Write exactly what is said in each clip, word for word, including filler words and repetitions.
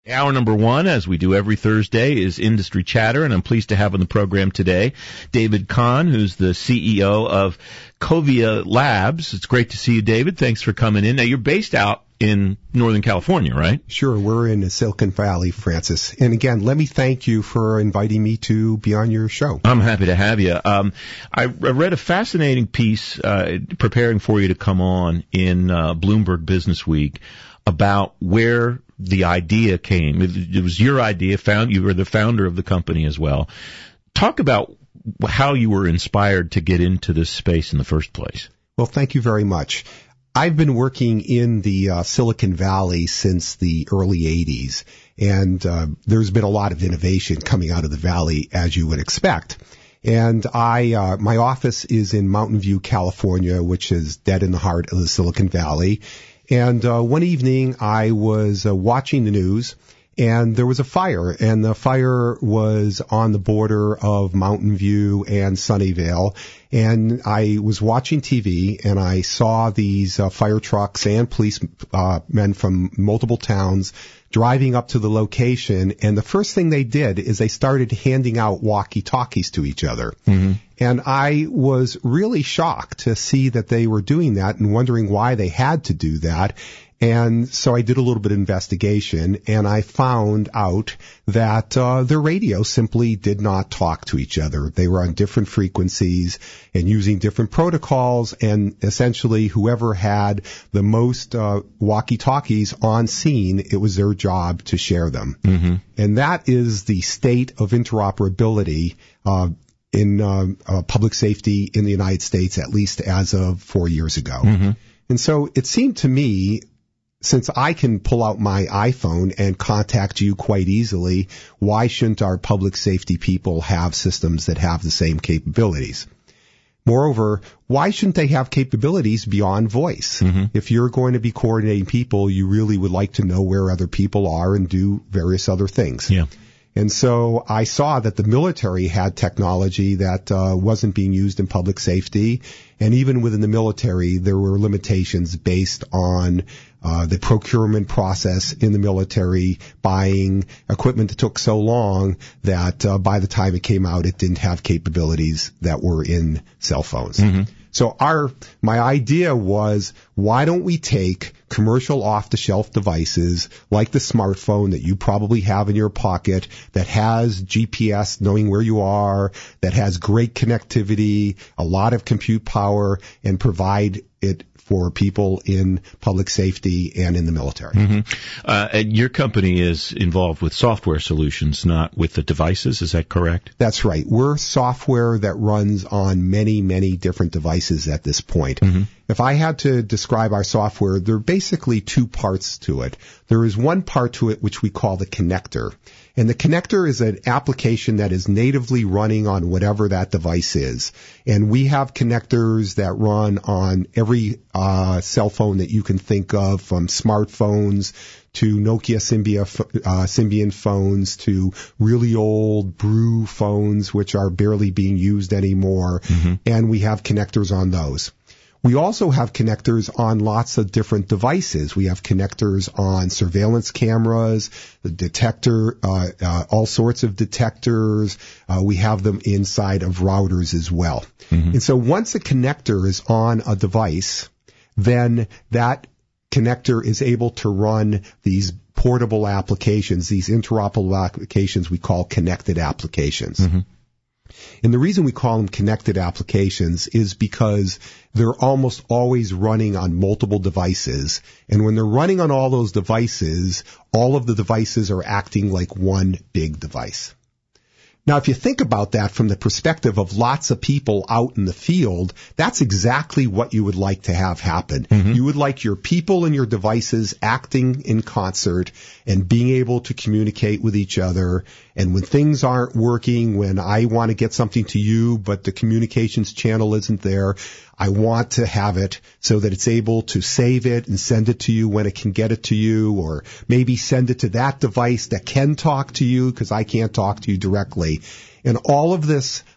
Hour number one, as we do every Thursday, is Industry Chatter, and I'm pleased to have on the program today David Kahn, who's the C E O of Covia Labs. It's great to see you, David. Thanks for coming in. Now, you're based out in Northern California, right? Sure. We're in Silicon Valley, Francis. And again, let me thank you for inviting me to be on your show. I'm happy to have you. Um, I, I read a fascinating piece uh, preparing for you to come on in uh, Bloomberg Business Week about where the idea came. It, it was your idea. Found you were the founder of the company as well. Talk about how you were inspired to get into this space in the first place. Well, thank you very much. I've been working in the uh, Silicon Valley since the early eighties, and uh, there's been a lot of innovation coming out of the valley, as you would expect. And I, uh, my office is in Mountain View, California, which is dead in the heart of the Silicon Valley. And uh, one evening I was uh, watching the news, and there was a fire, and the fire was on the border of Mountain View and Sunnyvale. And I was watching T V, and I saw these uh, fire trucks and policemen uh, from multiple towns driving up to the location. And the first thing they did is they started handing out walkie-talkies to each other. Mm-hmm. And I was really shocked to see that they were doing that and wondering why they had to do that. And so I did a little bit of investigation, and I found out that uh, their radio simply did not talk to each other. They were on different frequencies and using different protocols, and essentially whoever had the most uh, walkie-talkies on scene, it was their job to share them. Mm-hmm. And that is the state of interoperability uh, in uh, uh, public safety in the United States, at least as of four years ago. Mm-hmm. And so it seemed to me, since I can pull out my iPhone and contact you quite easily, why shouldn't our public safety people have systems that have the same capabilities? Moreover, why shouldn't they have capabilities beyond voice? Mm-hmm. If you're going to be coordinating people, you really would like to know where other people are and do various other things. Yeah. And so I saw that the military had technology that uh, wasn't being used in public safety. And even within the military, there were limitations based on uh, the procurement process in the military, buying equipment that took so long that uh, by the time it came out, it didn't have capabilities that were in cell phones. Mm-hmm. So our, my idea was, why don't we take commercial off-the-shelf devices like the smartphone that you probably have in your pocket that has G P S knowing where you are, that has great connectivity, a lot of compute power, and provide it for people in public safety and in the military. Mm-hmm. Uh, and your company is involved with software solutions, not with the devices. Is that correct? That's right. We're software that runs on many, many different devices at this point. Mm-hmm. If I had to describe our software, there are basically two parts to it. There is one part to it which we call the connector. And the connector is an application that is natively running on whatever that device is. And we have connectors that run on every uh, cell phone that you can think of, from smartphones to Nokia Symbia, uh, Symbian phones to really old Brew phones, which are barely being used anymore. Mm-hmm. And we have connectors on those. We also have connectors on lots of different devices. We have connectors on surveillance cameras, the detector, uh, uh, all sorts of detectors. Uh, we have them inside of routers as well. Mm-hmm. And so once a connector is on a device, then that connector is able to run these portable applications, these interoperable applications we call connected applications. Mm-hmm. And the reason we call them connected applications is because they're almost always running on multiple devices. And when they're running on all those devices, all of the devices are acting like one big device. Now, if you think about that from the perspective of lots of people out in the field, that's exactly what you would like to have happen. Mm-hmm. You would like your people and your devices acting in concert and being able to communicate with each other. And when things aren't working, when I want to get something to you, but the communications channel isn't there, I want to have it so that it's able to save it and send it to you when it can get it to you, or maybe send it to that device that can talk to you because I can't talk to you directly. And all of this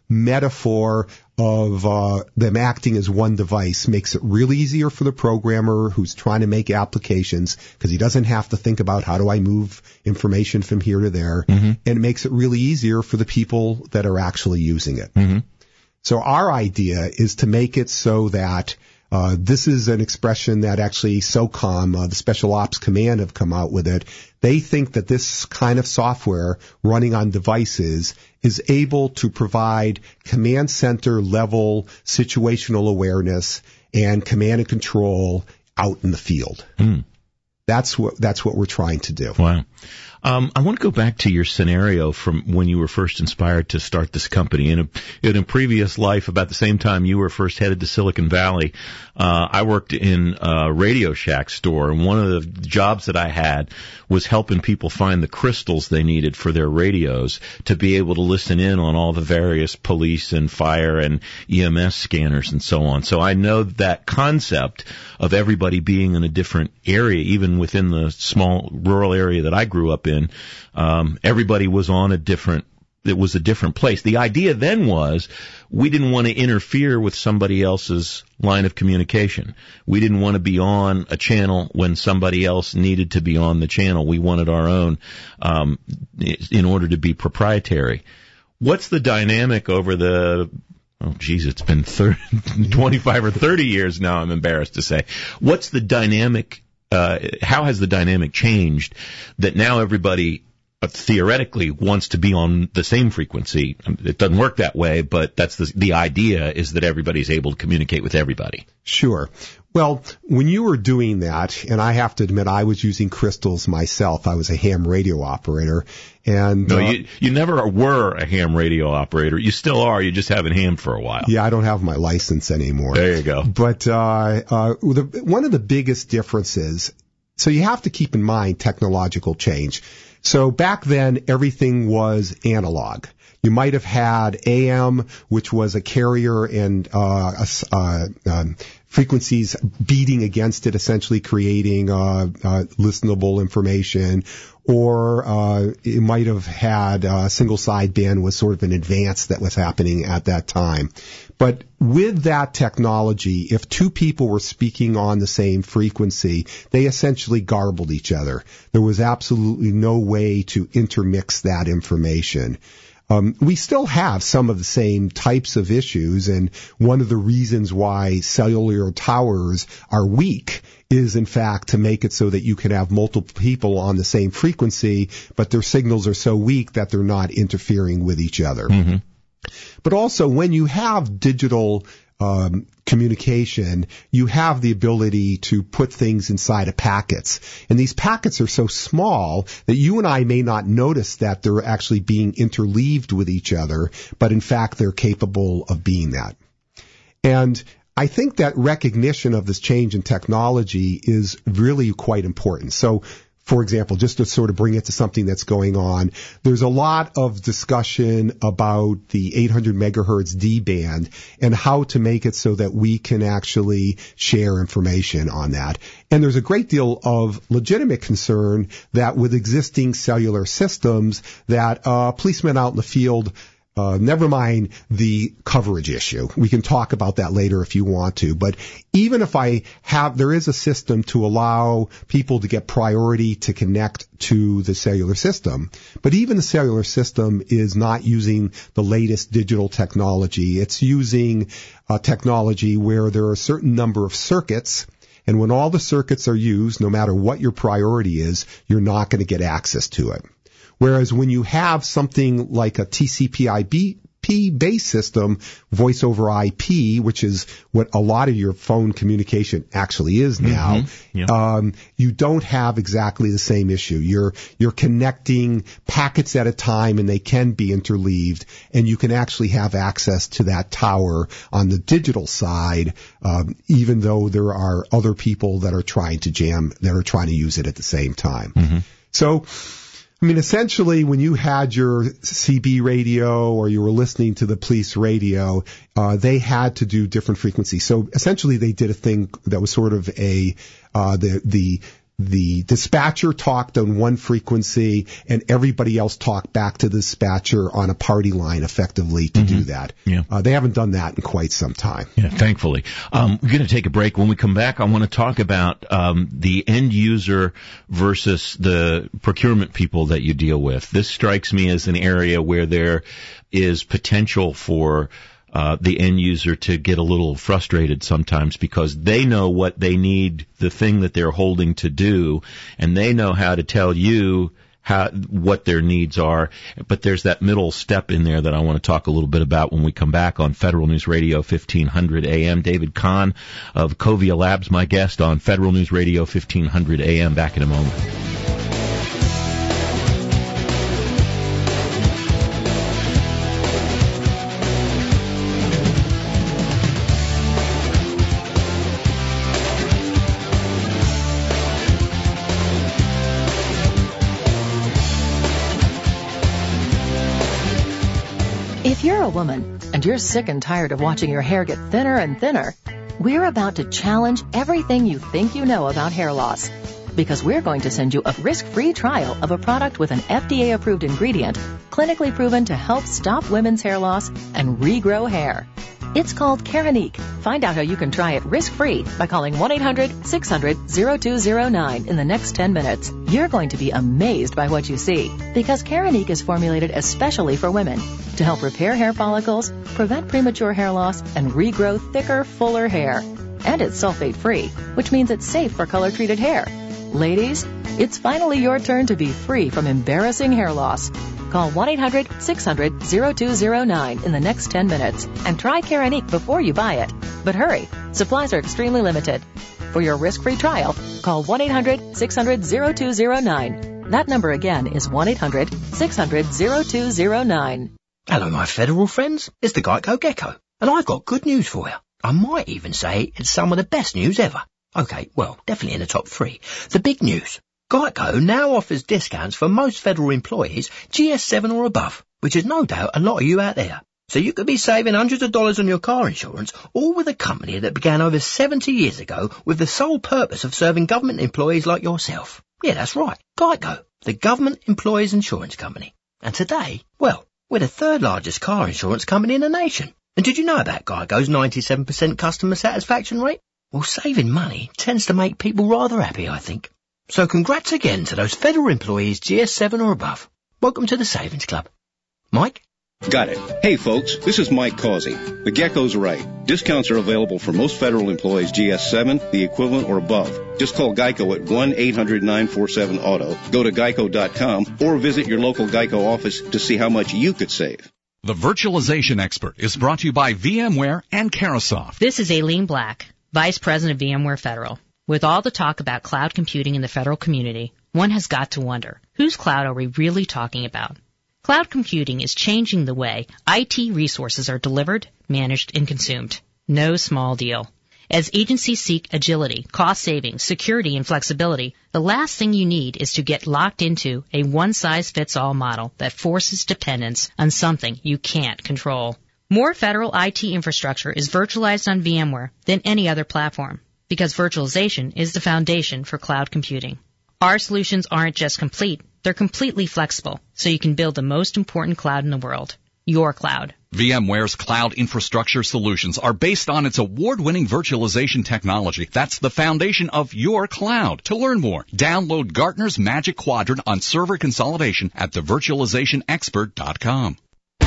metaphor of uh, them acting as one device makes it really easier for the programmer who's trying to make applications, because he doesn't have to think about how do I move information from here to there, mm-hmm. and it makes it really easier for the people that are actually using it. Mm-hmm. So our idea is to make it so that Uh, this is an expression that actually SOCOM, uh, the Special Ops Command, have come out with it. They think that this kind of software running on devices is able to provide command center level situational awareness and command and control out in the field. Mm. That's what that's what we're trying to do. Wow. Um, I want to go back to your scenario from when you were first inspired to start this company. In a, in a previous life, about the same time you were first headed to Silicon Valley, uh, I worked in a Radio Shack store, and one of the jobs that I had was helping people find the crystals they needed for their radios to be able to listen in on all the various police and fire and E M S scanners and so on. So I know that concept of everybody being in a different area, even within the small rural area that I grew up in. In, um, everybody was on a different, it was a different place. The idea then was we didn't want to interfere with somebody else's line of communication. We didn't want to be on a channel when somebody else needed to be on the channel. We wanted our own, um, in order to be proprietary. What's the dynamic over the, oh geez, it's been thirty, twenty-five or thirty years now, I'm embarrassed to say. What's the dynamic Uh, how has the dynamic changed that now everybody uh, theoretically wants to be on the same frequency? It doesn't work that way, but that's the, the idea is that everybody's able to communicate with everybody. Sure. Well, when you were doing that, and I have to admit I was using crystals myself, I was a ham radio operator. And No, uh, you, you never were a ham radio operator. You still are, you just haven't hammed for a while. Yeah, I don't have my license anymore. There you go. But uh, uh, the, one of the biggest differences, so you have to keep in mind technological change. So back then, everything was analog. You might have had A M, which was a carrier and uh, uh, um, frequencies beating against it, essentially creating uh, uh, listenable information. Or uh, it might have had uh, single sideband was sort of an advance that was happening at that time. But with that technology, if two people were speaking on the same frequency, they essentially garbled each other. There was absolutely no way to intermix that information. Um, we still have some of the same types of issues, and one of the reasons why cellular towers are weak is, in fact, to make it so that you can have multiple people on the same frequency, but their signals are so weak that they're not interfering with each other. Mm-hmm. But also, when you have digital um, communication, you have the ability to put things inside of packets. And these packets are so small that you and I may not notice that they're actually being interleaved with each other, but in fact, they're capable of being that. And I think that recognition of this change in technology is really quite important. So, for example, just to sort of bring it to something that's going on, there's a lot of discussion about the eight hundred megahertz D band and how to make it so that we can actually share information on that. And there's a great deal of legitimate concern that with existing cellular systems that uh, policemen out in the field, Uh, never mind the coverage issue. We can talk about that later if you want to. But even if I have, there is a system to allow people to get priority to connect to the cellular system. But even the cellular system is not using the latest digital technology. It's using uh, technology where there are a certain number of circuits. And when all the circuits are used, no matter what your priority is, you're not going to get access to it. Whereas when you have something like a T C P I P-based system, voice over I P, which is what a lot of your phone communication actually is now, mm-hmm. yeah. um, you don't have exactly the same issue. You're you're connecting packets at a time, and they can be interleaved, and you can actually have access to that tower on the digital side, um, even though there are other people that are trying to jam, that are trying to use it at the same time. Mm-hmm. So, I mean, essentially, when you had your C B radio or you were listening to the police radio, uh, they had to do different frequencies. So essentially, they did a thing that was sort of a uh, the the the dispatcher talked on one frequency and everybody else talked back to the dispatcher on a party line effectively to mm-hmm. do that. Yeah. Uh, they haven't done that in quite some time. Yeah, thankfully. Um, we're going to take a break. When we come back, I want to talk about um, the end user versus the procurement people that you deal with. This strikes me as an area where there is potential for Uh, the end user to get a little frustrated sometimes because they know what they need, the thing that they're holding to do, and they know how to tell you how what their needs are. But there's that middle step in there that I want to talk a little bit about when we come back on Federal News Radio fifteen hundred A M. David Kahn of Covia Labs, my guest on Federal News Radio fifteen hundred A M. Back in a moment. If you're a woman and you're sick and tired of watching your hair get thinner and thinner, we're about to challenge everything you think you know about hair loss. Because we're going to send you a risk-free trial of a product with an F D A-approved ingredient, clinically proven to help stop women's hair loss and regrow hair. It's called Keranique. Find out how you can try it risk-free by calling one eight hundred six hundred oh two oh nine in the next ten minutes. You're going to be amazed by what you see, because Keranique is formulated especially for women to help repair hair follicles, prevent premature hair loss, and regrow thicker, fuller hair. And it's sulfate-free, which means it's safe for color-treated hair. Ladies, it's finally your turn to be free from embarrassing hair loss. Call one eight hundred six hundred oh two oh nine in the next ten minutes and try Keranique before you buy it. But hurry, supplies are extremely limited. For your risk-free trial, call one eight hundred six hundred oh two oh nine. That number again is one eight hundred six hundred oh two oh nine. Hello, my Federal friends. It's the Geico Gecko, and I've got good news for you. I might even say it's some of the best news ever. Okay, well, definitely in the top three. The big news. Geico now offers discounts for most federal employees G S seven or above, which is no doubt a lot of you out there. So you could be saving hundreds of dollars on your car insurance, all with a company that began over seventy years ago with the sole purpose of serving government employees like yourself. Yeah, that's right. Geico, the government employees insurance company. And today, well, we're the third largest car insurance company in the nation. And did you know about Geico's ninety-seven percent customer satisfaction rate? Well, saving money tends to make people rather happy, I think. So congrats again to those federal employees G S seven or above. Welcome to the Savings Club. Mike? Got it. Hey folks, this is Mike Causey. The Gecko's right. Discounts are available for most federal employees G S seven, the equivalent or above. Just call Geico at one eight hundred nine four seven auto, go to geico dot com, or visit your local Geico office to see how much you could save. The Virtualization Expert is brought to you by VMware and Carahsoft. This is Aileen Black, Vice President of VMware Federal. With all the talk about cloud computing in the federal community, one has got to wonder, whose cloud are we really talking about? Cloud computing is changing the way I T resources are delivered, managed, and consumed. No small deal. As agencies seek agility, cost savings, security, and flexibility, the last thing you need is to get locked into a one-size-fits-all model that forces dependence on something you can't control. More federal I T infrastructure is virtualized on VMware than any other platform, because virtualization is the foundation for cloud computing. Our solutions aren't just complete, they're completely flexible, so you can build the most important cloud in the world, your cloud. VMware's cloud infrastructure solutions are based on its award-winning virtualization technology. That's the foundation of your cloud. To learn more, download Gartner's Magic Quadrant on server consolidation at the virtualization expert dot com.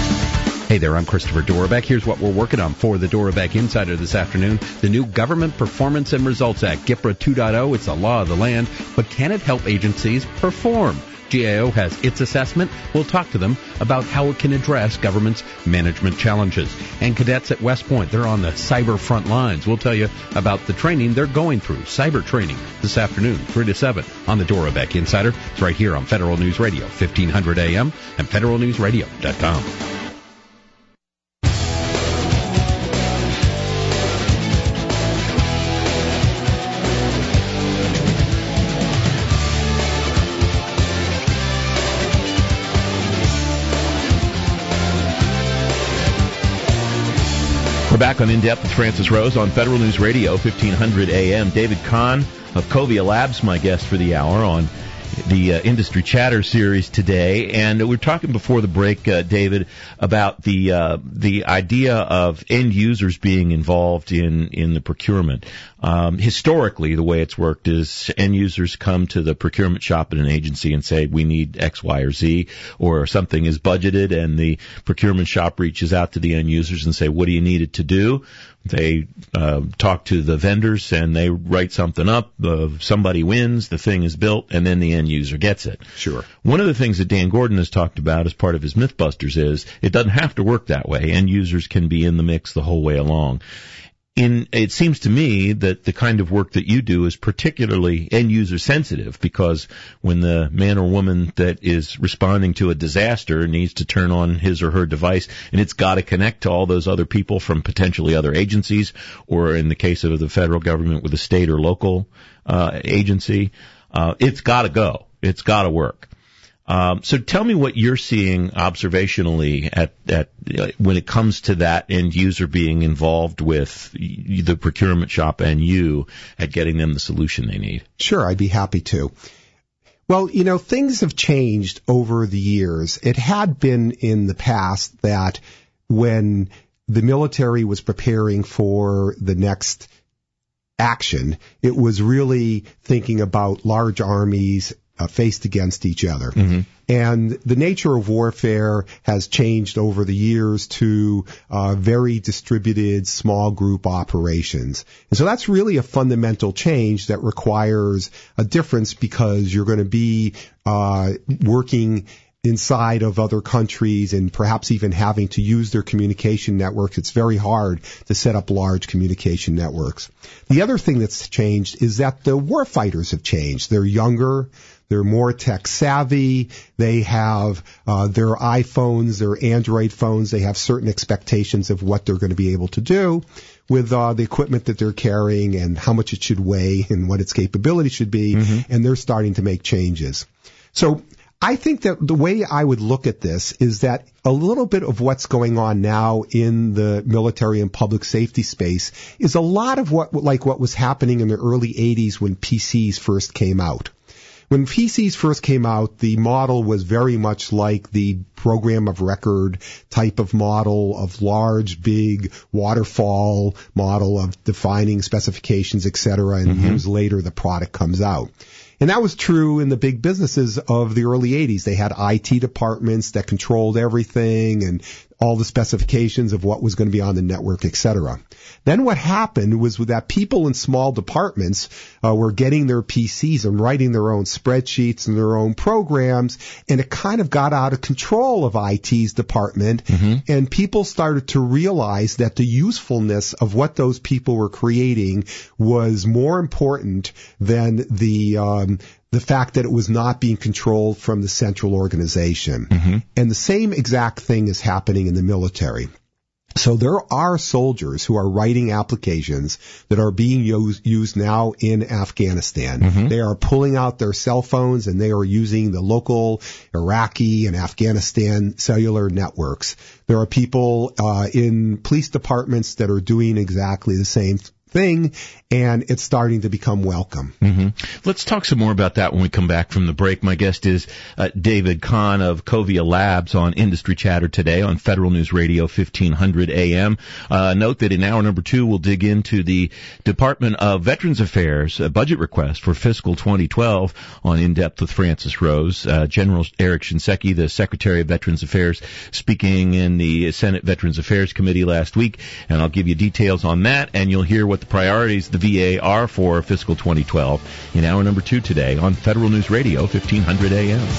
Hey there, I'm Christopher Dorbeck. Here's what we're working on for the Dorbeck Insider this afternoon. The new Government Performance and Results Act, GIPRA two point oh. It's the law of the land, but can it help agencies perform? G A O has its assessment. We'll talk to them about how it can address government's management challenges. And cadets at West Point, they're on the cyber front lines. We'll tell you about the training they're going through, cyber training, this afternoon, three to seven on the Dorbeck Insider. It's right here on Federal News Radio, fifteen hundred A M and federal news radio dot com. We're back on In Depth with Francis Rose on Federal News Radio, fifteen hundred A M. David Kahn of Covia Labs, my guest for the hour on the uh, Industry Chatter series today, and we were talking before the break, uh, David, about the uh, the idea of end users being involved in in the procurement. Um, historically, the way it's worked is end users come to the procurement shop at an agency and say, we need X, Y, or Z, or something is budgeted, and the procurement shop reaches out to the end users and say, what do you need it to do? They uh, talk to the vendors and they write something up. Uh, somebody wins, the thing is built, and then the end user gets it. Sure. One of the things that Dan Gordon has talked about as part of his Mythbusters is it doesn't have to work that way. End users can be in the mix the whole way along. In, it seems to me that the kind of work that you do is particularly end-user sensitive, because when the man or woman that is responding to a disaster needs to turn on his or her device, and it's got to connect to all those other people from potentially other agencies, or in the case of the federal government with a state or local uh, agency, uh, it's got to go. It's got to work. Um, so tell me what you're seeing observationally at, at uh, when it comes to that end user being involved with the procurement shop and you at getting them the solution they need. Sure, I'd be happy to. Well, you know, things have changed over the years. It had been in the past that when the military was preparing for the next action, it was really thinking about large armies Uh, faced against each other. Mm-hmm. And the nature of warfare has changed over the years to uh, very distributed small group operations. And so that's really a fundamental change that requires a difference, because you're going to be uh, working inside of other countries and perhaps even having to use their communication networks. It's very hard to set up large communication networks. The other thing that's changed is that the warfighters have changed. They're younger. They're more tech savvy. They have uh, their iPhones, their Android phones. They have certain expectations of what they're going to be able to do with uh, the equipment that they're carrying and how much it should weigh and what its capability should be. Mm-hmm. And they're starting to make changes. So I think that the way I would look at this is that a little bit of what's going on now in the military and public safety space is a lot of what, like what was happening in the early eighties when P Cs first came out. When P Cs first came out, the model was very much like the program of record type of model of large, big waterfall model of defining specifications, et cetera, and mm-hmm. years later the product comes out. And that was true in the big businesses of the early eighties. They had I T departments that controlled everything and all the specifications of what was going to be on the network, et cetera. Then what happened was that people in small departments uh, were getting their P Cs and writing their own spreadsheets and their own programs, and it kind of got out of control of I T's department, mm-hmm. and people started to realize that the usefulness of what those people were creating was more important than the um, the fact that it was not being controlled from the central organization. Mm-hmm. And the same exact thing is happening in the military. So there are soldiers who are writing applications that are being used, used now in Afghanistan. Mm-hmm. They are pulling out their cell phones and they are using the local Iraqi and Afghanistan cellular networks. There are people uh, in police departments that are doing exactly the same thing, and it's starting to become welcome. Mm-hmm. Let's talk some more about that when we come back from the break. My guest is uh, David Kahn of Covia Labs on Industry Chatter today on Federal News Radio fifteen hundred A M. Uh, note that in hour number two, we'll dig into the Department of Veterans Affairs uh, budget request for fiscal twenty twelve on In Depth with Francis Rose. Uh, General Eric Shinseki, the Secretary of Veterans Affairs, speaking in the Senate Veterans Affairs Committee last week, and I'll give you details on that, and you'll hear what the priorities the V A are for fiscal twenty twelve in hour number two today on Federal News Radio fifteen hundred A M.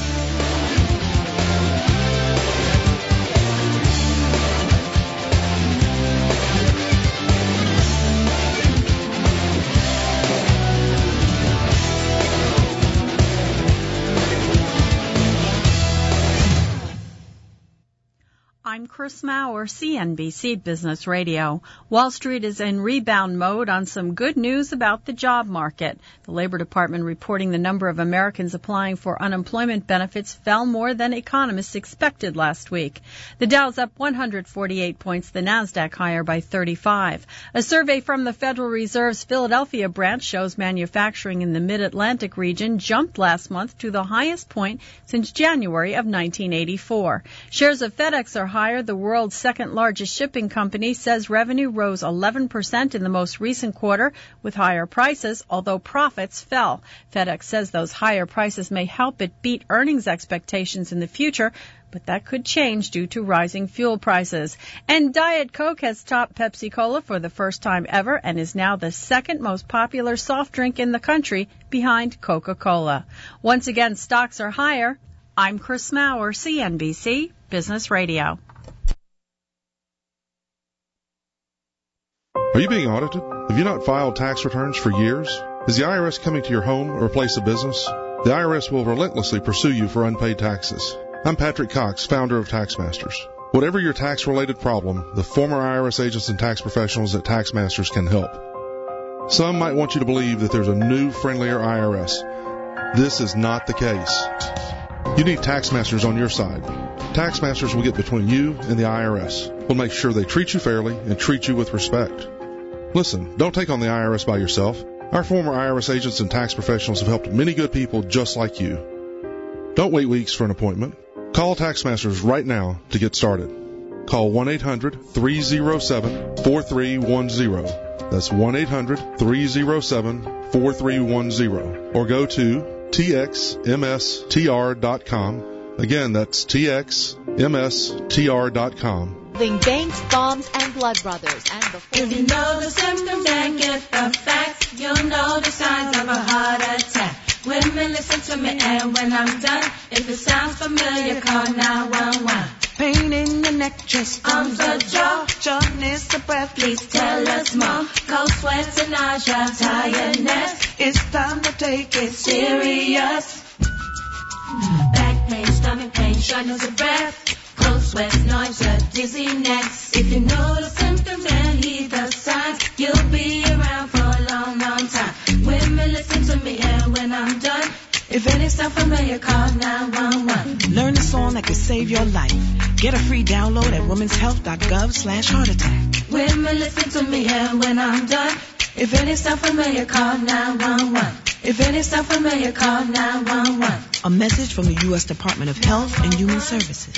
I'm Chris Maurer, C N B C Business Radio. Wall Street is in rebound mode on some good news about the job market. The Labor Department reporting the number of Americans applying for unemployment benefits fell more than economists expected last week. The Dow's up one hundred forty-eight points, the Nasdaq higher by thirty-five. A survey from the Federal Reserve's Philadelphia branch shows manufacturing in the Mid-Atlantic region jumped last month to the highest point since January of nineteen eighty-four. Shares of FedEx are higher. The world's second largest shipping company says revenue rose eleven percent in the most recent quarter with higher prices, although profits fell. FedEx says those higher prices may help it beat earnings expectations in the future, but that could change due to rising fuel prices. And Diet Coke has topped Pepsi Cola for the first time ever and is now the second most popular soft drink in the country behind Coca-Cola. Once again, stocks are higher. I'm Chris Maurer, C N B C Business Radio. Are you being audited? Have you not filed tax returns for years? Is the I R S coming to your home or place of business? The I R S will relentlessly pursue you for unpaid taxes. I'm Patrick Cox, founder of TaxMasters. Whatever your tax-related problem, the former I R S agents and tax professionals at TaxMasters can help. Some might want you to believe that there's a new, friendlier I R S. This is not the case. You need TaxMasters on your side. TaxMasters will get between you and the I R S. We'll make sure they treat you fairly and treat you with respect. Listen, don't take on the I R S by yourself. Our former I R S agents and tax professionals have helped many good people just like you. Don't wait weeks for an appointment. Call TaxMasters right now to get started. Call one eight hundred three oh seven four three one oh. That's one eight hundred three oh seven four three one oh. Or go to T X M S T R dot com. Again, that's T X M S T R dot com. Banks, bombs, and blood brothers. And before if you know the symptoms and get the facts, you'll know the signs of a heart attack. Women, listen to me, and when I'm done, if it sounds familiar, call nine one one. Pain in your neck, chest, arms, or jaw, shortness of breath, please tell us more. Cold sweats and nausea, tiredness, it's time to take it serious. Back pain, stomach pain, shortness of breath, cold sweats, nausea, dizziness. If you know the symptoms and heed the signs, you'll be around for a long, long time. Women, listen to me, and when I'm done, if any sound familiar, call nine one one. Learn a song that could save your life. Get a free download at womens health dot gov slash heart attack. Women, listen to me, and when I'm done, if any sound familiar, call nine one one. If any sound familiar, call nine one one. A message from the U S Department of Health and Human Services.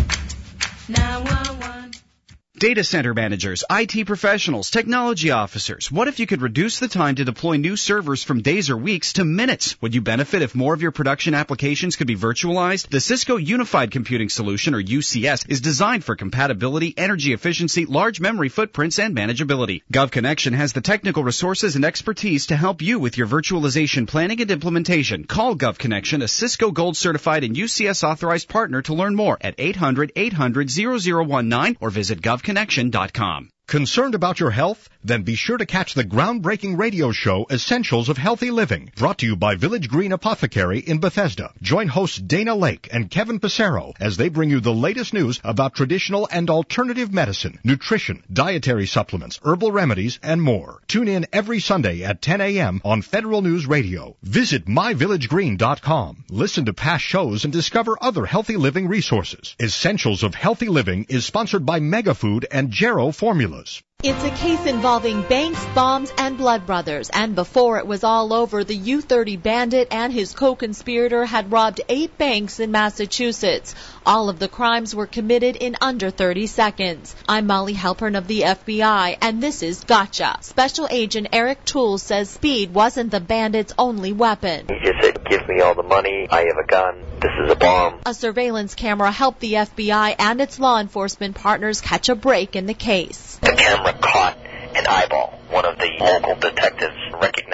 nine one one. Data center managers, I T professionals, technology officers. What if you could reduce the time to deploy new servers from days or weeks to minutes? Would you benefit if more of your production applications could be virtualized? The Cisco Unified Computing Solution, or U C S, is designed for compatibility, energy efficiency, large memory footprints, and manageability. GovConnection has the technical resources and expertise to help you with your virtualization planning and implementation. Call GovConnection, a Cisco Gold certified and U C S authorized partner, to learn more at eight hundred eight hundred zero zero one nine or visit gov connection dot com. Concerned about your health? Then be sure to catch the groundbreaking radio show Essentials of Healthy Living, brought to you by Village Green Apothecary in Bethesda. Join hosts Dana Lake and Kevin Passero as they bring you the latest news about traditional and alternative medicine, nutrition, dietary supplements, herbal remedies, and more. Tune in every Sunday at ten a.m. on Federal News Radio. Visit my village green dot com. Listen to past shows and discover other healthy living resources. Essentials of Healthy Living is sponsored by Megafood and Jarrow Formulas. It's a case involving Banks, bombs, and blood brothers. And before it was all over, the U thirty bandit and his co-conspirator had robbed eight banks in Massachusetts. All of the crimes were committed in under thirty seconds. I'm Molly Halpern of the F B I, and this is Gotcha. Special Agent Eric Toole says speed wasn't the bandit's only weapon. He just said, give me all the money, I have a gun, this is a bomb. A surveillance camera helped the F B I and its law enforcement partners catch a break in the case. The camera caught an eyeball. One of the local detectives recognized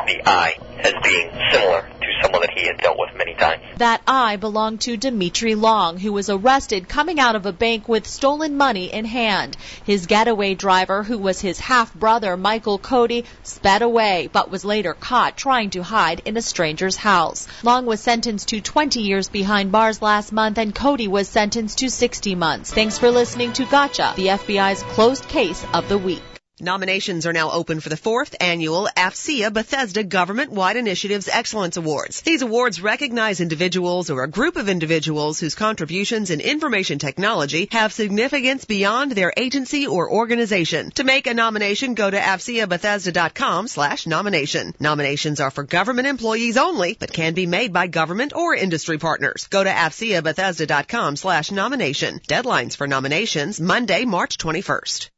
the I as being similar to someone that he had dealt with many times. That I belonged to Dimitri Long, who was arrested coming out of a bank with stolen money in hand. His getaway driver, who was his half-brother, Michael Cody, sped away, but was later caught trying to hide in a stranger's house. Long was sentenced to twenty years behind bars last month, and Cody was sentenced to sixty months. Thanks for listening to Gotcha, the F B I's closed case of the week. Nominations are now open for the fourth annual AFCEA Bethesda Government-Wide Initiatives Excellence Awards. These awards recognize individuals or a group of individuals whose contributions in information technology have significance beyond their agency or organization. To make a nomination, go to afceabethesda.com slash nomination. Nominations are for government employees only, but can be made by government or industry partners. Go to afceabethesda.com slash nomination. Deadlines for nominations, Monday, March twenty-first.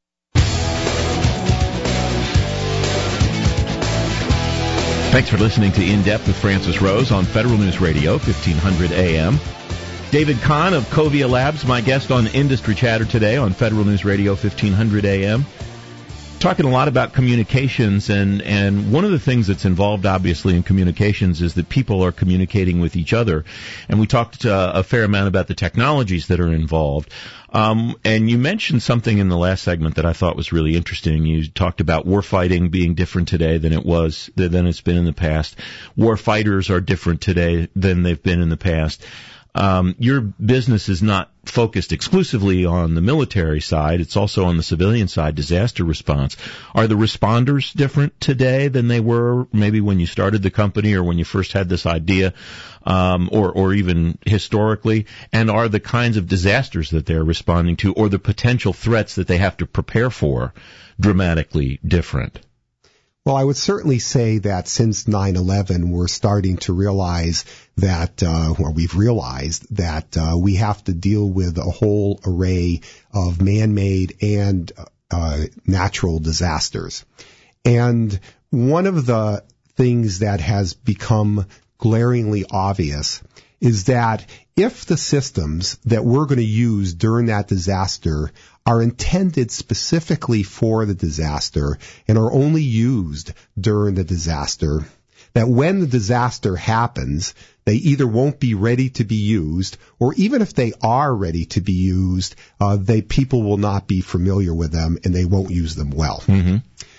Thanks for listening to In Depth with Francis Rose on Federal News Radio, fifteen hundred A M. David Kahn of Covia Labs, my guest on Industry Chatter today on Federal News Radio, fifteen hundred A M. Talking a lot about communications, and, and one of the things that's involved, obviously, in communications is that people are communicating with each other. And we talked uh, a fair amount about the technologies that are involved. Um, and you mentioned something in the last segment that I thought was really interesting. You talked about warfighting being different today than it was, than it's been in the past. War fighters are different today than they've been in the past. Um, your business is not focused exclusively on the military side. It's also on the civilian side, disaster response. Are the responders different today than they were maybe when you started the company or when you first had this idea, um, or, or even historically? And are the kinds of disasters that they're responding to or the potential threats that they have to prepare for dramatically different? Well, I would certainly say that since nine eleven, we're starting to realize that, uh, or we've realized that uh, we have to deal with a whole array of man-made and uh, natural disasters. And one of the things that has become glaringly obvious is that if the systems that we're going to use during that disaster are intended specifically for the disaster and are only used during the disaster, that when the disaster happens, they either won't be ready to be used, or even if they are ready to be used, uh, they people will not be familiar with them and they won't use them well. Mm-hmm.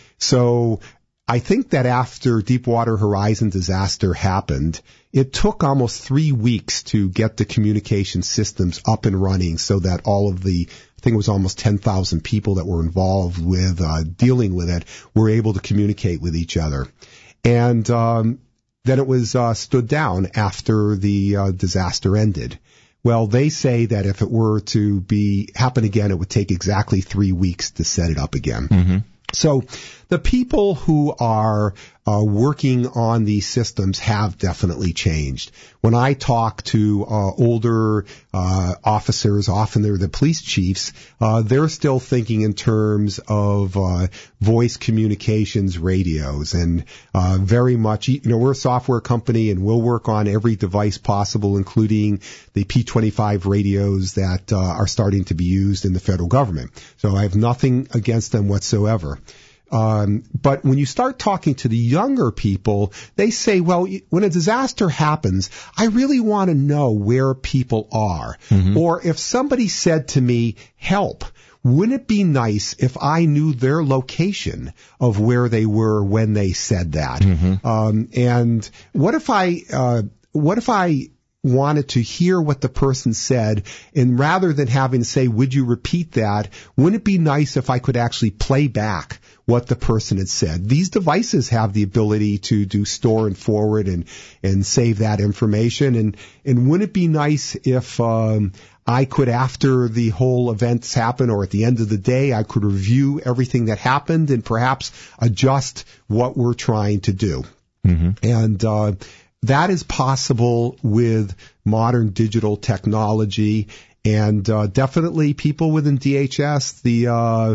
So I think that after Deepwater Horizon disaster happened, it took almost three weeks to get the communication systems up and running so that all of the, I think it was almost ten thousand people that were involved with uh, dealing with it were able to communicate with each other. And um, then it was uh, stood down after the uh, disaster ended. Well, they say that if it were to be happen again, it would take exactly three weeks to set it up again. Mm-hmm. So the people who are uh, working on these systems have definitely changed. When I talk to uh, older uh, officers, often they're the police chiefs, uh, they're still thinking in terms of uh, voice communications radios, and uh, very much, you know, we're a software company and we'll work on every device possible, including the P twenty-five radios that uh, are starting to be used in the federal government. So I have nothing against them whatsoever. Um, but when you start talking to the younger people, they say, well, when a disaster happens, I really want to know where people are. Mm-hmm. Or if somebody said to me, help, wouldn't it be nice if I knew their location of where they were when they said that? Mm-hmm. Um, and what if I, uh, what if I wanted to hear what the person said, and rather than having to say, would you repeat that, wouldn't it be nice if I could actually play back what the person had said? These devices have the ability to do store and forward and, and save that information. And, and wouldn't it be nice if, um, I could, after the whole events happen or at the end of the day, I could review everything that happened and perhaps adjust what we're trying to do. Mm-hmm. And, uh, that is possible with modern digital technology, and uh, definitely people within D H S, the uh,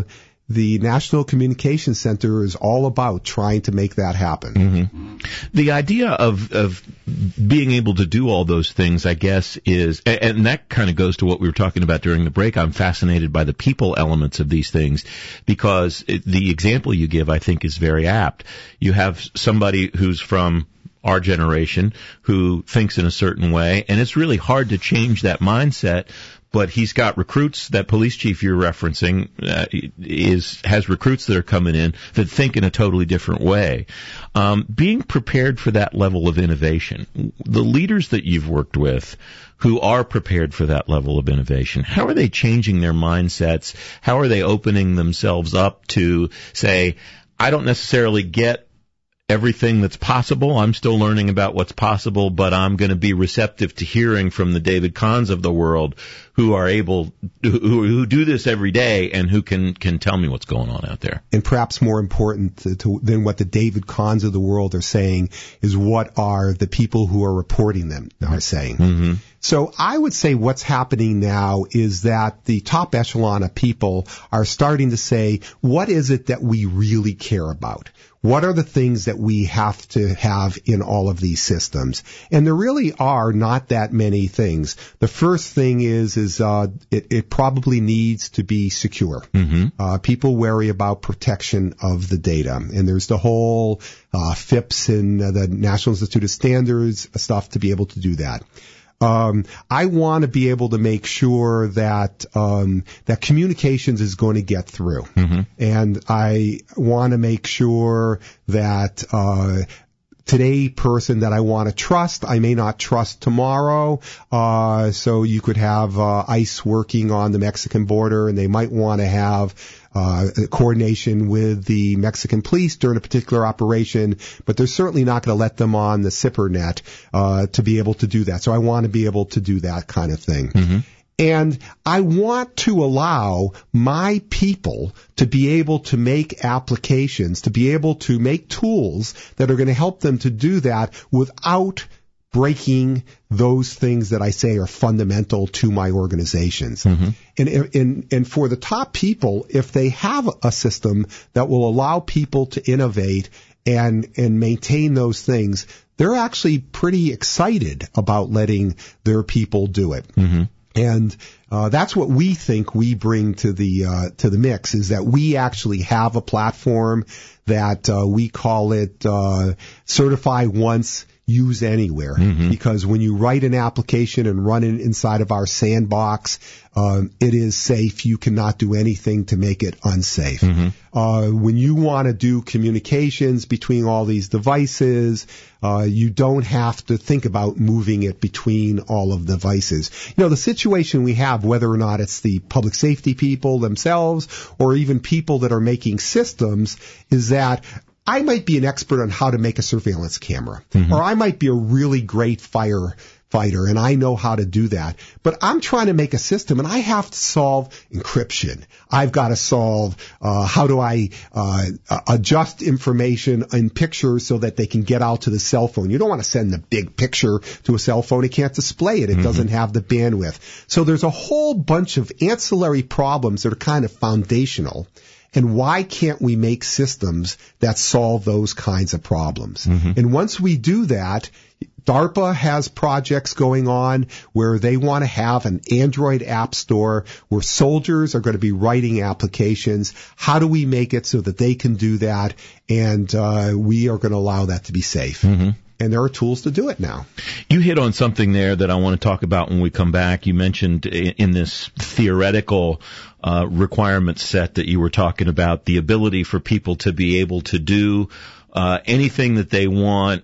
the National Communications Center is all about trying to make that happen. Mm-hmm. The idea of of being able to do all those things, I guess, is, and that kind of goes to what we were talking about during the break. I'm fascinated by the people elements of these things, because it, the example you give, I think, is very apt. You have somebody who's from our generation who thinks in a certain way, and it's really hard to change that mindset. But he's got recruits. That police chief you're referencing uh, is has recruits that are coming in that think in a totally different way. Um, being prepared for that level of innovation, the leaders that you've worked with who are prepared for that level of innovation, how are they changing their mindsets? How are they opening themselves up to say, I don't necessarily get everything that's possible. I'm still learning about what's possible, but I'm going to be receptive to hearing from the David Kahns of the world who are able, who, who do this every day and who can, can tell me what's going on out there. And perhaps more important to, to, than what the David Kahns of the world are saying is what are the people who are reporting them are saying. Mm-hmm. So I would say what's happening now is that the top echelon of people are starting to say, what is it that we really care about? What are the things that we have to have in all of these systems? And there really are not that many things. The first thing is, is uh, it, it probably needs to be secure. Mm-hmm. Uh, people worry about protection of the data. And there's the whole uh, F I P S and uh, the National Institute of Standards stuff to be able to do that. Um, I want to be able to make sure that um, that communications is going to get through, mm-hmm. and I want to make sure that uh, today person that I want to trust, I may not trust tomorrow. Uh, so you could have uh, ICE working on the Mexican border, and they might want to have Uh, coordination with the Mexican police during a particular operation, but they're certainly not going to let them on the SIPR net uh, to be able to do that. So I want to be able to do that kind of thing. Mm-hmm. And I want to allow my people to be able to make applications, to be able to make tools that are going to help them to do that without breaking those things that I say are fundamental to my organizations. Mm-hmm. And, and, and for the top people, if they have a system that will allow people to innovate and, and maintain those things, they're actually pretty excited about letting their people do it. Mm-hmm. And uh, that's what we think we bring to the uh, to the mix, is that we actually have a platform that uh, we call it uh, Certify Once, Use Anywhere. Mm-hmm. Because when you write an application and run it inside of our sandbox, um, it is safe. You cannot do anything to make it unsafe. Mm-hmm. Uh, when you want to do communications between all these devices, uh, you don't have to think about moving it between all of the devices. You know, the situation we have, whether or not it's the public safety people themselves or even people that are making systems, is that I might be an expert on how to make a surveillance camera, mm-hmm. or I might be a really great firefighter, and I know how to do that. But I'm trying to make a system, and I have to solve encryption. I've got to solve uh, how do I uh, adjust information in pictures so that they can get out to the cell phone. You don't want to send the big picture to a cell phone. It can't display it. It mm-hmm. doesn't have the bandwidth. So there's a whole bunch of ancillary problems that are kind of foundational. And why can't we make systems that solve those kinds of problems? Mm-hmm. And once we do that, DARPA has projects going on where they want to have an Android app store where soldiers are going to be writing applications. How do we make it so that they can do that? And uh, we are going to allow that to be safe. Mm-hmm. And there are tools to do it now. You hit on something there that I want to talk about when we come back. You mentioned in this theoretical uh, requirement set that you were talking about, the ability for people to be able to do uh, anything that they want,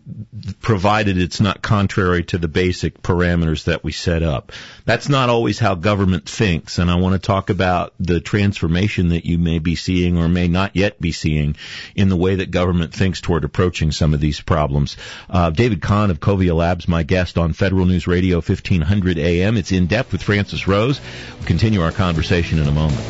provided it's not contrary to the basic parameters that we set up. That's not always how government thinks, and I want to talk about the transformation that you may be seeing or may not yet be seeing in the way that government thinks toward approaching some of these problems. Uh, David Kahn of Covia Labs, my guest on Federal News Radio fifteen hundred A M. It's In Depth with Francis Rose. We'll continue our conversation in a moment.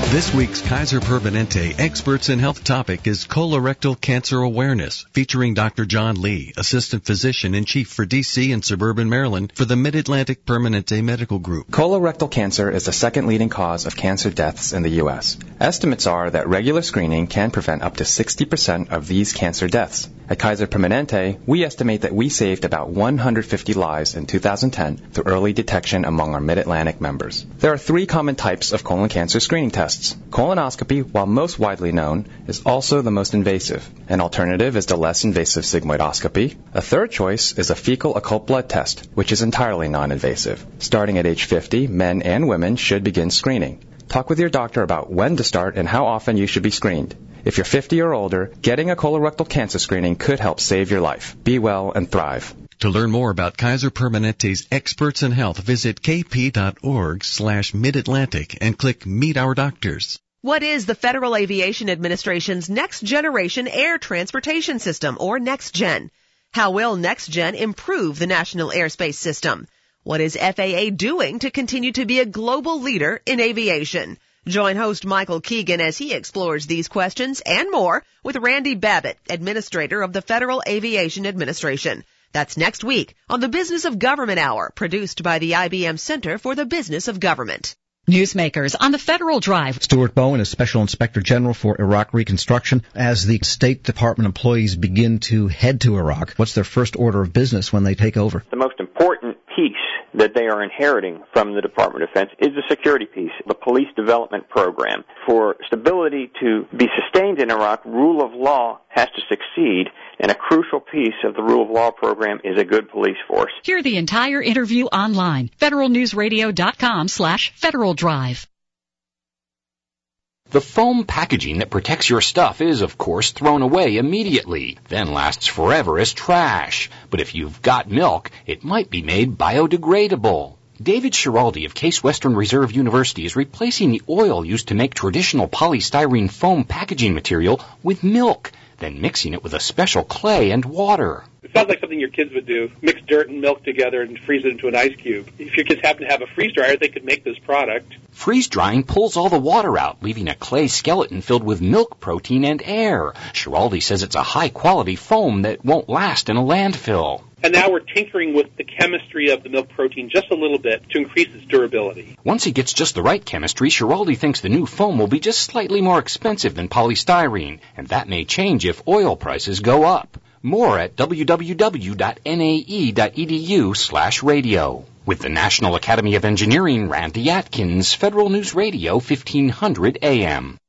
This week's Kaiser Permanente Experts in Health topic is colorectal cancer awareness, featuring Doctor John Lee, Assistant Physician in Chief for D C and Suburban Maryland for the Mid-Atlantic Permanente Medical Group. Colorectal cancer is the second leading cause of cancer deaths in the U S. Estimates are that regular screening can prevent up to sixty percent of these cancer deaths. At Kaiser Permanente, we estimate that we saved about one hundred fifty lives in two thousand ten through early detection among our Mid-Atlantic members. There are three common types of colon cancer screening tests. Colonoscopy, while most widely known, is also the most invasive. An alternative is the less invasive sigmoidoscopy. A third choice is a fecal occult blood test, which is entirely non-invasive. Starting at age fifty, men and women should begin screening. Talk with your doctor about when to start and how often you should be screened. If you're fifty or older, getting a colorectal cancer screening could help save your life. Be well and thrive. To learn more about Kaiser Permanente's Experts in Health, visit kp.org slash Mid-Atlantic and click Meet Our Doctors. What is the Federal Aviation Administration's Next Generation Air Transportation System, or NextGen? How will NextGen improve the national airspace system? What is F A A doing to continue to be a global leader in aviation? Join host Michael Keegan as he explores these questions and more with Randy Babbitt, Administrator of the Federal Aviation Administration. That's next week on the Business of Government Hour, produced by the I B M Center for the Business of Government. Newsmakers on the Federal Drive. Stuart Bowen is Special Inspector General for Iraq Reconstruction. As the State Department employees begin to head to Iraq, what's their first order of business when they take over? The most important piece that they are inheriting from the Department of Defense is the security piece, the police development program. For stability to be sustained in Iraq, rule of law has to succeed, and a crucial piece of the rule of law program is a good police force. Hear the entire interview online. federalnewsradio.com slash Federal Drive. The foam packaging that protects your stuff is, of course, thrown away immediately, then lasts forever as trash. But if you've got milk, it might be made biodegradable. David Schiraldi of Case Western Reserve University is replacing the oil used to make traditional polystyrene foam packaging material with milk, then mixing it with a special clay and water. It sounds like something your kids would do, mix dirt and milk together and freeze it into an ice cube. If your kids happen to have a freeze dryer, they could make this product. Freeze drying pulls all the water out, leaving a clay skeleton filled with milk protein and air. Schiraldi says it's a high-quality foam that won't last in a landfill. And now we're tinkering with the chemistry of the milk protein just a little bit to increase its durability. Once he gets just the right chemistry, Schiraldi thinks the new foam will be just slightly more expensive than polystyrene, and that may change if oil prices go up. More at www.nae.edu slash radio. With the National Academy of Engineering, Randy Atkins, Federal News Radio, fifteen hundred A M.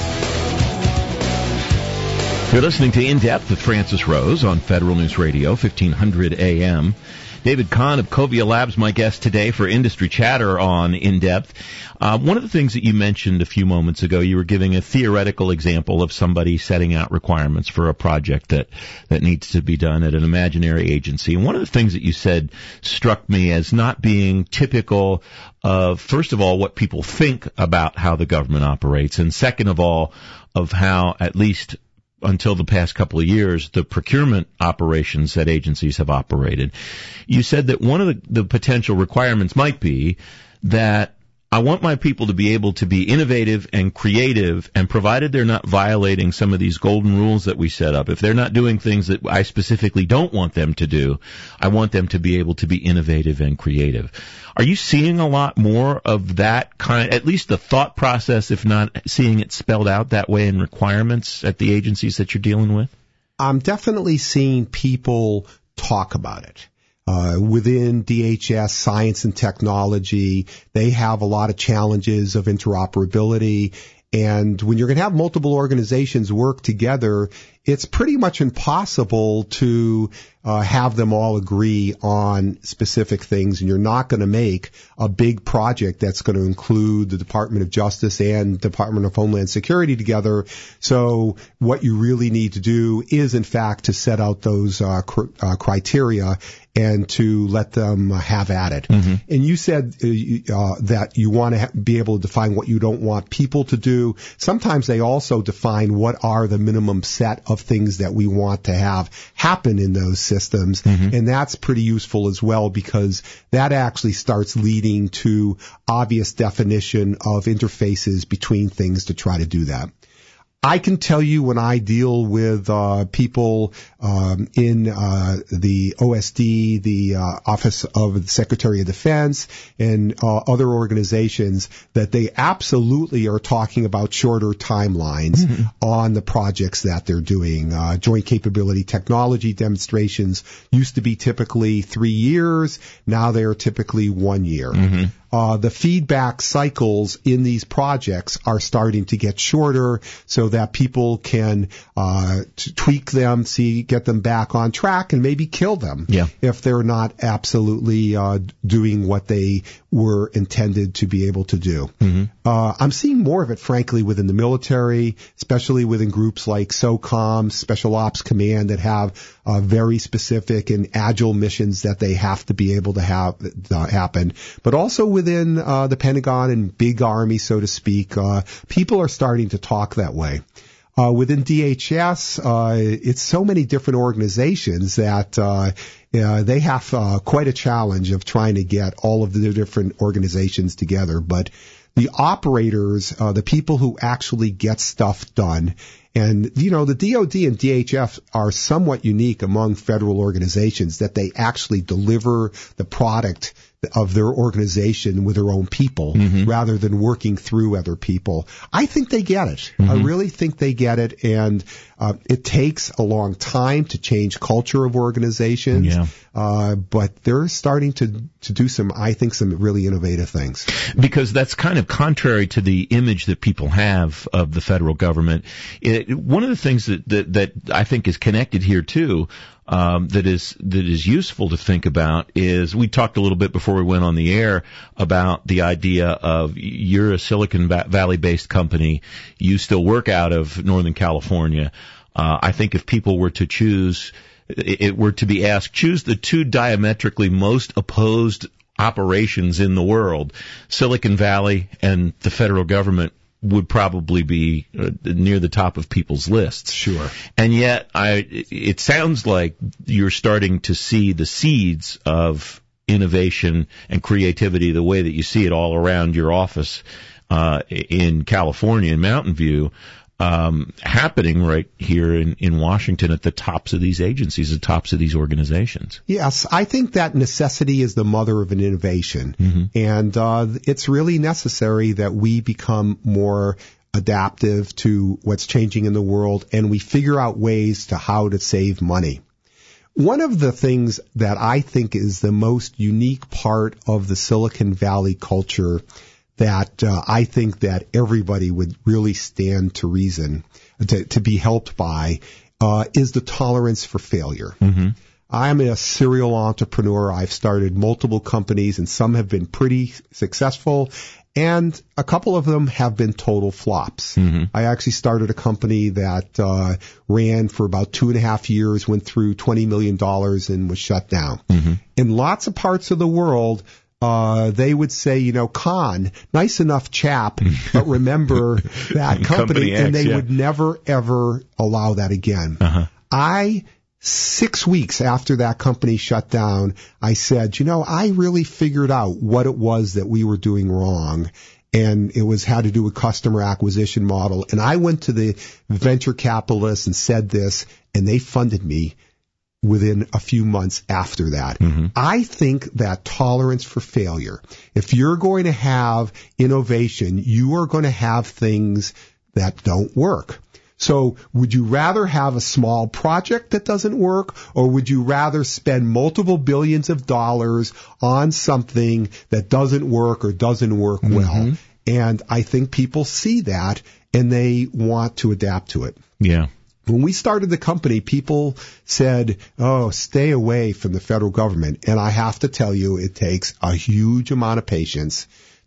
You're listening to In Depth with Francis Rose on Federal News Radio, fifteen hundred A M. David Kahn of Covia Labs, my guest today for Industry Chatter on In Depth. Uh, one of the things that you mentioned a few moments ago, you were giving a theoretical example of somebody setting out requirements for a project that, that needs to be done at an imaginary agency. And one of the things that you said struck me as not being typical of, first of all, what people think about how the government operates, and second of all, of how, at least until the past couple of years, the procurement operations that agencies have operated. You said that one of the, the potential requirements might be that I want my people to be able to be innovative and creative, and provided they're not violating some of these golden rules that we set up, if they're not doing things that I specifically don't want them to do, I want them to be able to be innovative and creative. Are you seeing a lot more of that kind, at least the thought process, if not seeing it spelled out that way in requirements at the agencies that you're dealing with? I'm definitely seeing people talk about it. Uh, within D H S, science and technology, they have a lot of challenges of interoperability. And when you're going to have multiple organizations work together, it's pretty much impossible to uh, have them all agree on specific things, and you're not going to make a big project that's going to include the Department of Justice and Department of Homeland Security together. So what you really need to do is, in fact, to set out those uh, cr- uh, criteria and to let them have at it. Mm-hmm. And you said uh, uh, that you want to ha- be able to define what you don't want people to do. Sometimes they also define what are the minimum set of things that we want to have happen in those systems. Mm-hmm. And that's pretty useful as well, because that actually starts leading to obvious definition of interfaces between things to try to do that. I can tell you when I deal with uh, people um, in uh, the O S D, the uh, Office of the Secretary of Defense, and uh, other organizations, that they absolutely are talking about shorter timelines mm-hmm. on the projects that they're doing. Uh, joint capability technology demonstrations used to be typically three years. Now they're typically one year. Mm-hmm. Uh, the feedback cycles in these projects are starting to get shorter so that people can uh, t- tweak them, see, get them back on track, and maybe kill them yeah. if they're not absolutely uh, doing what they were intended to be able to do. Mm-hmm. Uh, I'm seeing more of it, frankly, within the military, especially within groups like SOCOM, Special Ops Command, that have uh, very specific and agile missions that they have to be able to have uh, happen. But also within uh, the Pentagon and big army, so to speak, uh, people are starting to talk that way. Uh, within D H S, uh, it's so many different organizations that uh, uh, they have uh, quite a challenge of trying to get all of the different organizations together. But the operators, uh, the people who actually get stuff done, and, you know, the D O D and D H S are somewhat unique among federal organizations, that they actually deliver the product of their organization with their own people mm-hmm. rather than working through other people. I think they get it. Mm-hmm. I really think they get it. And uh, it takes a long time to change culture of organizations. Yeah. Uh, but they're starting to, to do some, I think, some really innovative things. Because that's kind of contrary to the image that people have of the federal government. It, one of the things that, that, that I think is connected here too, Um, that is that is useful to think about is, we talked a little bit before we went on the air about the idea of, you're a Silicon Valley based company, you still work out of Northern California. Uh, I think if people were to choose, it were to be asked, choose the two diametrically most opposed operations in the world, Silicon Valley and the federal government would probably be uh, near the top of people's lists. Sure. And yet, I, it sounds like you're starting to see the seeds of innovation and creativity the way that you see it all around your office uh, in California, in Mountain View, um, happening right here in, in Washington at the tops of these agencies, the tops of these organizations. Yes, I think that necessity is the mother of an innovation. Mm-hmm. And uh, it's really necessary that we become more adaptive to what's changing in the world, and we figure out ways to how to save money. One of the things that I think is the most unique part of the Silicon Valley culture that uh, I think that everybody would really stand to reason, to, to be helped by, uh, is the tolerance for failure. Mm-hmm. I'm a serial entrepreneur. I've started multiple companies, and some have been pretty successful, and a couple of them have been total flops. Mm-hmm. I actually started a company that uh, ran for about two and a half years, went through twenty million dollars, and was shut down. Mm-hmm. In lots of parts of the world, Uh, they would say, you know, Con, nice enough chap, but remember that company, Company X, and they yeah. would never, ever allow that again. Uh-huh. I, six weeks after that company shut down, I said, you know, I really figured out what it was that we were doing wrong. And it was how to do a customer acquisition model. And I went to the venture capitalists and said this, and they funded me within a few months after that. Mm-hmm. I think that tolerance for failure, if you're going to have innovation, you are going to have things that don't work. So would you rather have a small project that doesn't work, or would you rather spend multiple billions of dollars on something that doesn't work or doesn't work Mm-hmm. well? And I think people see that, and they want to adapt to it. Yeah. When we started the company, people said, oh, stay away from the federal government. And I have to tell you, it takes a huge amount of patience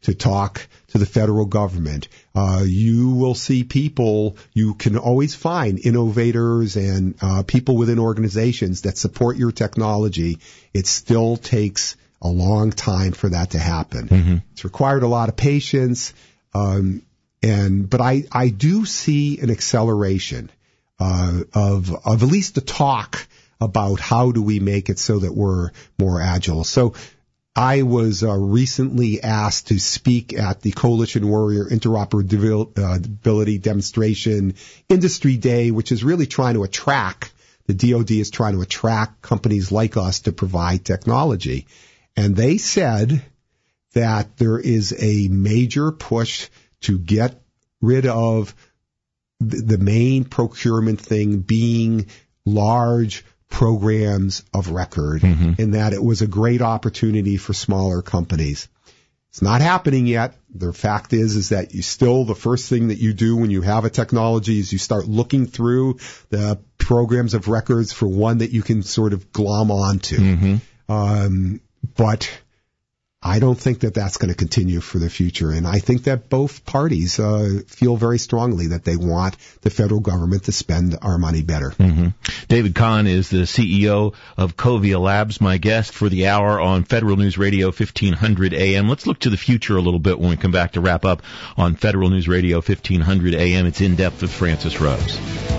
to talk to the federal government. Uh, you will see people, you can always find innovators and uh, people within organizations that support your technology. It still takes a long time for that to happen. Mm-hmm. It's required a lot of patience, um, and but I, I do see an acceleration uh, of of at least the talk about how do we make it so that we're more agile. So I was uh, recently asked to speak at the Coalition Warrior Interoperability Demonstration Industry Day, which is really trying to attract, the D O D is trying to attract companies like us to provide technology. And they said that there is a major push to get rid of the main procurement thing being large programs of record, mm-hmm. and that it was a great opportunity for smaller companies. It's not happening yet. The fact is, is that you still, the first thing that you do when you have a technology is you start looking through the programs of records for one that you can sort of glom onto. Mm-hmm. Um, but I don't think that that's going to continue for the future. And I think that both parties uh, feel very strongly that they want the federal government to spend our money better. Mm-hmm. David Kahn is the C E O of Covia Labs, my guest for the hour on Federal News Radio fifteen hundred A M. Let's look to the future a little bit when we come back to wrap up on Federal News Radio fifteen hundred A M. It's In Depth with Francis Rose.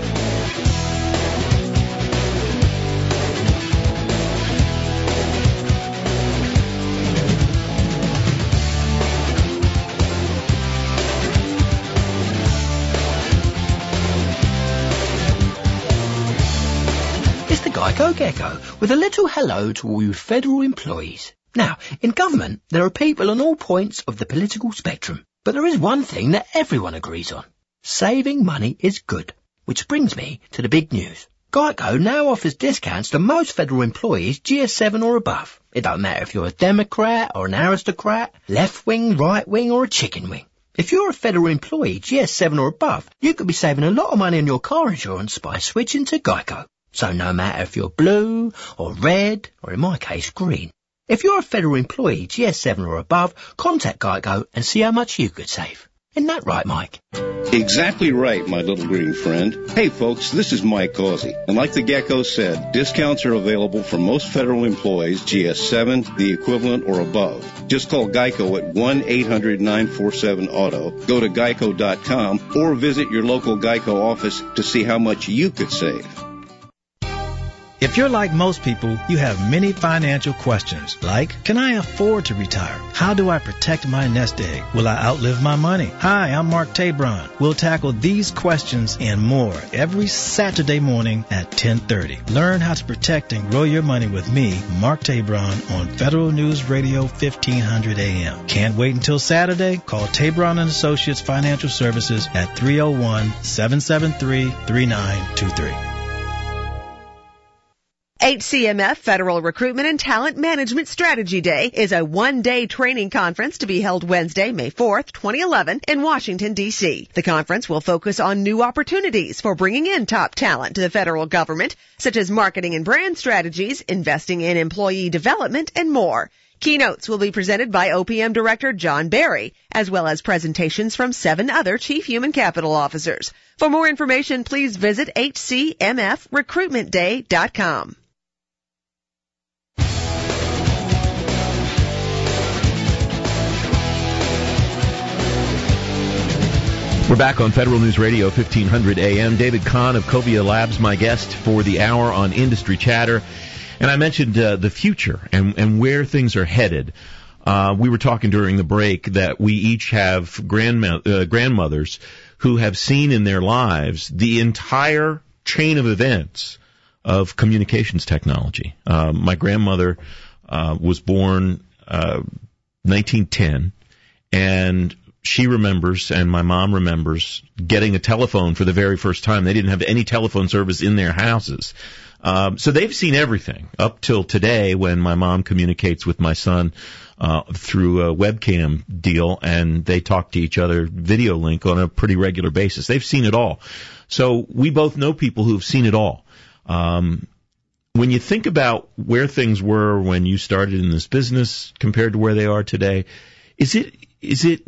Geico Gecko with a little hello to all you federal employees. Now, in government, there are people on all points of the political spectrum, but there is one thing that everyone agrees on. Saving money is good, which brings me to the big news. Geico now offers discounts to most federal employees G S seven or above. It don't matter if you're a Democrat or an aristocrat, left wing, right wing or a chicken wing. If you're a federal employee G S seven or above, you could be saving a lot of money on your car insurance by switching to Geico. So no matter if you're blue or red, or in my case, green. If you're a federal employee, G S seven or above, contact Geico and see how much you could save. Isn't that right, Mike? Exactly right, my little green friend. Hey, folks, this is Mike Causey. And like the Gecko said, discounts are available for most federal employees, G S seven, the equivalent, or above. Just call Geico at one eight hundred nine four seven auto, go to geico dot com, or visit your local Geico office to see how much you could save. If you're like most people, you have many financial questions, like, can I afford to retire? How do I protect my nest egg? Will I outlive my money? Hi, I'm Mark Tabron. We'll tackle these questions and more every Saturday morning at ten thirty. Learn how to protect and grow your money with me, Mark Tabron, on Federal News Radio fifteen hundred A M. Can't wait until Saturday? Call Tabron and Associates Financial Services at three oh one, seven seven three, three nine two three. H C M F Federal Recruitment and Talent Management Strategy Day is a one-day training conference to be held Wednesday, May fourth, twenty eleven in Washington, D C. The conference will focus on new opportunities for bringing in top talent to the federal government, such as marketing and brand strategies, investing in employee development, and more. Keynotes will be presented by O P M Director John Barry, as well as presentations from seven other Chief Human Capital Officers. For more information, please visit H C M F recruitment day dot com. We're back on Federal News Radio fifteen hundred A M. David Kahn of Covia Labs, my guest for the hour on Industry Chatter. And I mentioned uh, the future and, and where things are headed. Uh, we were talking during the break that we each have grandma- uh, grandmothers who have seen in their lives the entire chain of events of communications technology. Uh, my grandmother uh, was born uh, nineteen ten, and she remembers, and my mom remembers, getting a telephone for the very first time. They didn't have any telephone service in their houses. Um, so they've seen everything up till today when my mom communicates with my son uh, through a webcam deal, and they talk to each other video link on a pretty regular basis. They've seen it all. So we both know people who've seen it all. Um, when you think about where things were when you started in this business compared to where they are today, is it is it,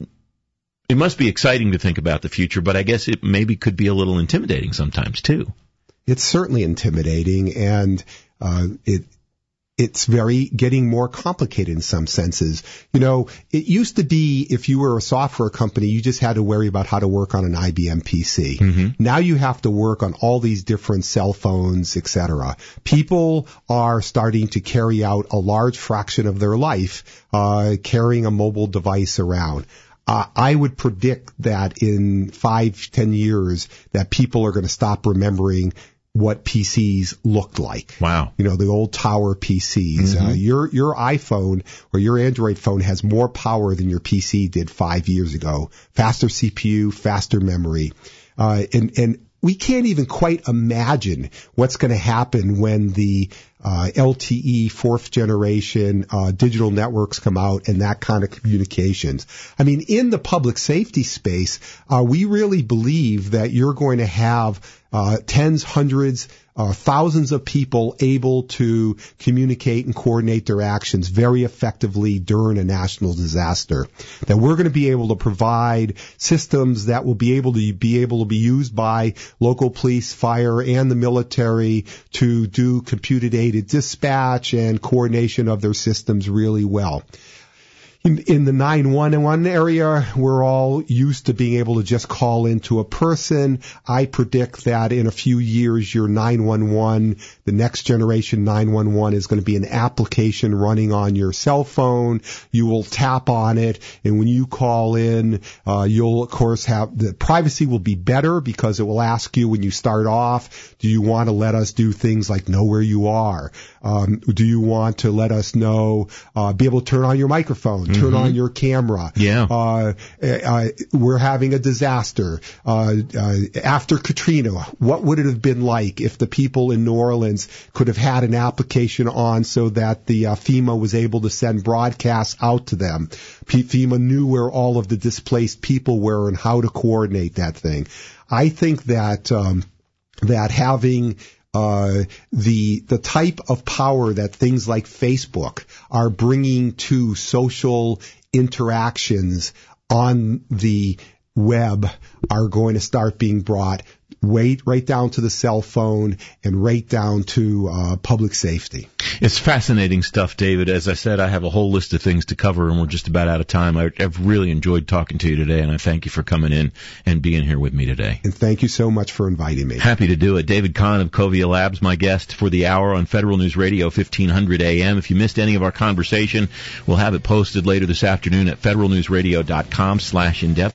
it must be exciting to think about the future, but I guess it maybe could be a little intimidating sometimes too. It's certainly intimidating, and uh, it it's very getting more complicated in some senses. You know, it used to be if you were a software company, you just had to worry about how to work on an I B M P C. Mm-hmm. Now you have to work on all these different cell phones, et cetera. People are starting to carry out a large fraction of their life uh, carrying a mobile device around. Uh, I would predict that in five, ten years that people are going to stop remembering what P Cs looked like. Wow. You know, the old tower P Cs. Mm-hmm. Uh, your, your iPhone or your Android phone has more power than your P C did five years ago. Faster C P U, faster memory. Uh, and, and we can't even quite imagine what's going to happen when the uh, L T E fourth generation uh, digital networks come out and that kind of communications. I mean, in the public safety space, uh, we really believe that you're going to have uh, tens, hundreds, uh, thousands of people able to communicate and coordinate their actions very effectively during a national disaster. That we're going to be able to provide systems that will be able to be able to be used by local police, fire, and the military to do computed aided dispatch and coordination of their systems really well. In, in the nine one one area, we're all used to being able to just call into a person. I predict that in a few years, your nine one one, the next generation nine one one is going to be an application running on your cell phone. You will tap on it, and when you call in, uh, you'll of course have the privacy will be better because it will ask you when you start off, do you want to let us do things like know where you are? Um, do you want to let us know, uh, be able to turn on your microphone, turn mm-hmm. on your camera? Yeah. Uh, uh, we're having a disaster. Uh, uh, after Katrina, what would it have been like if the people in New Orleans could have had an application on so that the uh, FEMA was able to send broadcasts out to them? P- FEMA knew where all of the displaced people were and how to coordinate that thing. I think that, um, that having Uh, the, the type of power that things like Facebook are bringing to social interactions on the web are going to start being brought right, right down to the cell phone and right down to uh, public safety. It's fascinating stuff, David. As I said, I have a whole list of things to cover, and we're just about out of time. I, I've really enjoyed talking to you today, and I thank you for coming in and being here with me today. And thank you so much for inviting me. Happy to do it. David Kahn of Covia Labs, my guest for the hour on Federal News Radio, fifteen hundred A M. If you missed any of our conversation, we'll have it posted later this afternoon at federal news radio dot com slash in depth.